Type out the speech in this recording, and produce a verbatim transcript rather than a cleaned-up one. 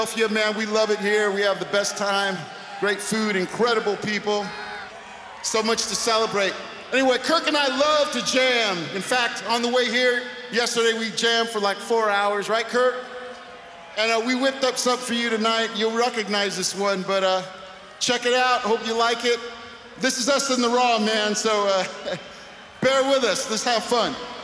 Philadelphia, man, we love it here. We have the best time, great food, incredible people, so much to celebrate. Anyway, Kirk and I love to jam. In fact, on the way here, yesterday we jammed for like four hours, right, Kirk? And uh, we whipped up something for you tonight. You'll recognize this one, but uh, check it out. Hope you like it. This is us in the raw, man, so uh, bear with us. Let's have fun.